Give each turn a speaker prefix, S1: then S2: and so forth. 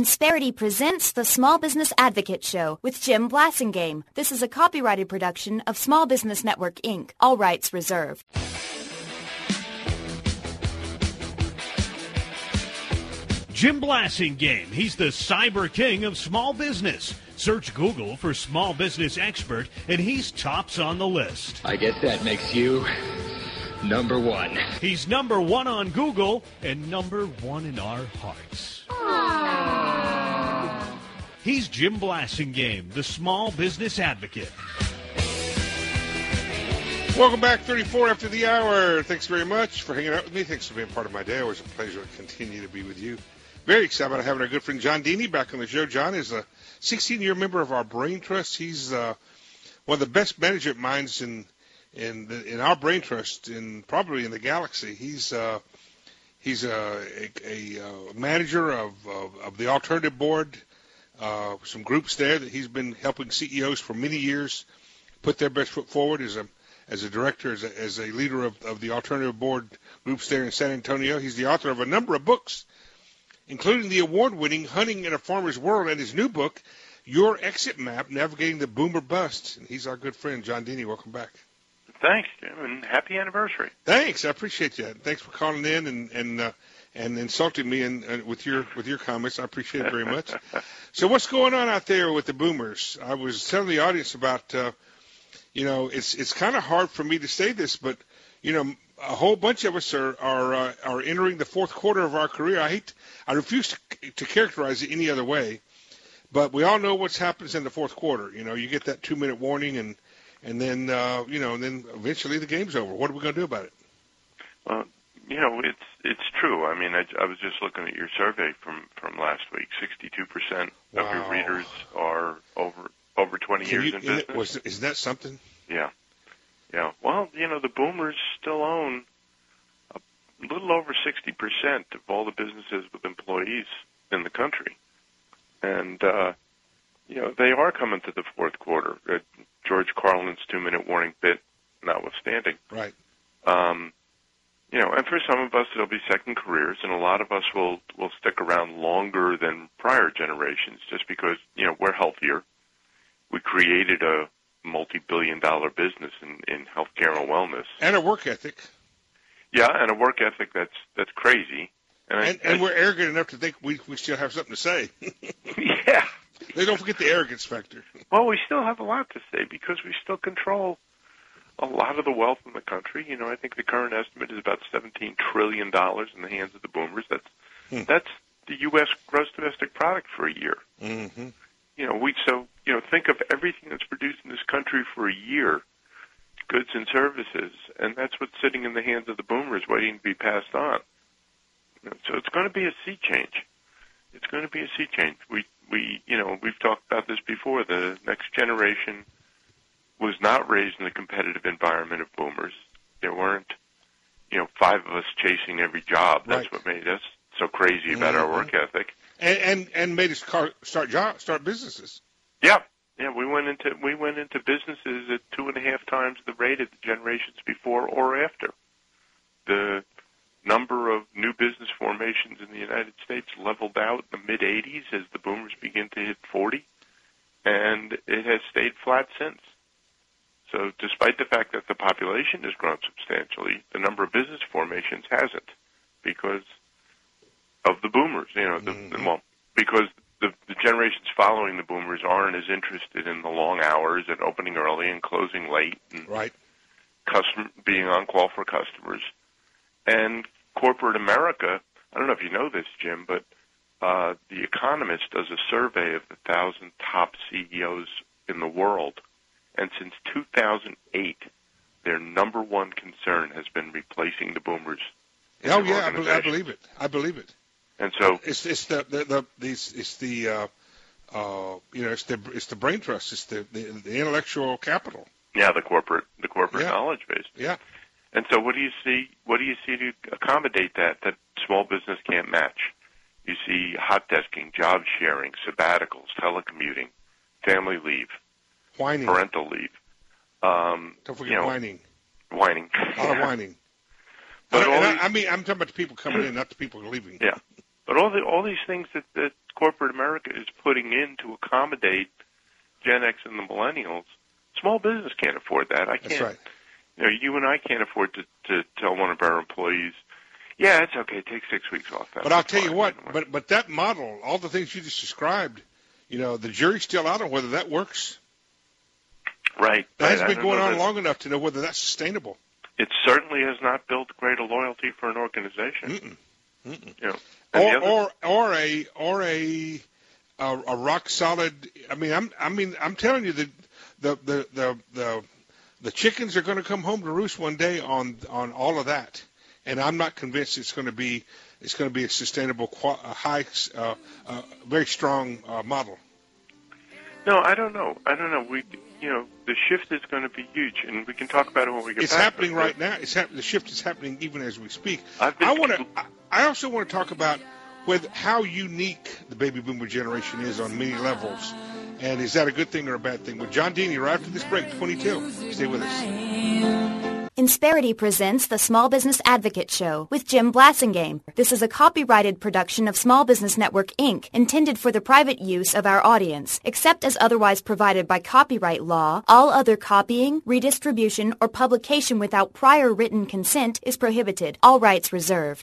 S1: Insperity presents the Small Business Advocate Show with Jim Blasingame. This is a copyrighted production of Small Business Network, Inc. All rights reserved.
S2: Jim Blasingame. He's the cyber king of small business. Search Google for small business expert, and he's tops on the list.
S3: I guess that makes you number one.
S2: He's number one on Google and number one in our hearts. Aww. He's Jim Blasingame, the small business advocate.
S4: Welcome back, 34 after the hour. Thanks very much for hanging out with me. Thanks for being part of my day. Always a pleasure to continue to be with you. Very excited about having our good friend John Deeney back on the show. John is a 16-year member of our Brain Trust. He's one of the best management minds in our Brain Trust, probably in the galaxy. He's a manager of the Alternative Board, some groups there that he's been helping CEOs for many years put their best foot forward as a director, as a leader of the Alternative Board groups there in San Antonio. He's the author of a number of books, including the award-winning Hunting in a Farmer's World and his new book, Your Exit Map, Navigating the Boomer Bust. And he's our good friend, John Deeney. Welcome back.
S5: Thanks, Jim, and happy anniversary.
S4: Thanks. I appreciate that. Thanks for calling in and insulting me with your comments. I appreciate it very much. So what's going on out there with the boomers? I was telling the audience about, it's kind of hard for me to say this, but, a whole bunch of us are entering the fourth quarter of our career. I refuse to characterize it any other way, but we all know what happens in the fourth quarter. You get that 2-minute warning and then then eventually the game's over. What are we going to do about it?
S5: Well, it's true. I mean, I was just looking at your survey from last week. 62% of your readers are over 20 years in business.
S4: Is that something?
S5: Yeah. Yeah. Well, the boomers still own a little over 60% of all the businesses with employees in the country. And, they are coming to the fourth quarter. George Carlin's 2-minute warning bit notwithstanding.
S4: Right.
S5: And for some of us, it'll be second careers, and a lot of us will stick around longer than prior generations just because, we're healthier. We created a multi-billion-dollar business in healthcare and wellness.
S4: And a work ethic.
S5: Yeah, and a work ethic that's crazy.
S4: And we're arrogant enough to think we still have something to say.
S5: Yeah.
S4: They don't forget the arrogance factor.
S5: Well, we still have a lot to say because we still control a lot of the wealth in the country. I think the current estimate is about $17 trillion in the hands of the boomers. That's the U.S. gross domestic product for a year.
S4: Mm-hmm.
S5: Think of everything that's produced in this country for a year, goods and services, and that's what's sitting in the hands of the boomers waiting to be passed on. So it's going to be a sea change. It's going to be a sea change. We've talked about this before. The next generation was not raised in the competitive environment of boomers. There weren't, 5 of us chasing every job. That's right. What made us so crazy about our work ethic.
S4: And made us start businesses.
S5: Yeah. Yeah, we went into businesses at 2.5 times the rate of the generations before or after. The number of new business formations in the United States leveled out in the mid-'80s as the boomers begin to hit 40, and it has stayed flat since. So despite the fact that the population has grown substantially, the number of business formations hasn't because of the boomers, because the generations following the boomers aren't as interested in the long hours and opening early and closing late and
S4: right.
S5: Being on call for customers. And corporate America, I don't know if you know this, Jim, but The Economist does a survey of the 1,000 top CEOs in the world, and since 2008, their number one concern has been replacing the boomers.
S4: Oh yeah, I believe it. I believe it.
S5: And so
S4: it's the brain trust. It's the intellectual capital.
S5: Yeah, the corporate knowledge base.
S4: Yeah.
S5: And so what do you see to accommodate that small business can't match? You see hot desking, job sharing, sabbaticals, telecommuting, family leave,
S4: whining,
S5: parental leave.
S4: Don't forget whining.
S5: Whining.
S4: A lot of whining. But I'm talking about the people coming in, not the people leaving.
S5: Yeah. But all these things that corporate America is putting in to accommodate Gen X and the millennials, small business can't afford that. I can't.
S4: That's right.
S5: You and I can't afford to tell one of our employees, yeah, it's okay, take 6 weeks off.
S4: But I'll tell you what, but that model, all the things you just described, the jury's still out on whether that works.
S5: Right.
S4: That hasn't been going on long enough to know whether that's sustainable.
S5: It certainly has not built greater loyalty for an organization.
S4: Or a rock solid. I'm telling you that the chickens are going to come home to roost one day on all of that, and I'm not convinced it's going to be a sustainable, high, very strong model.
S5: No, I don't know. The shift is going to be huge, and we can talk about it when we get back.
S4: It's happening right now. The shift is happening even as we speak. I also want to talk about how unique the baby boomer generation is on many levels, and is that a good thing or a bad thing? With John Deeney right after this break, 22. Stay with us.
S1: Insperity presents the Small Business Advocate Show with Jim Blasingame. This is a copyrighted production of Small Business Network, Inc., intended for the private use of our audience. Except as otherwise provided by copyright law, all other copying, redistribution, or publication without prior written consent is prohibited. All rights reserved.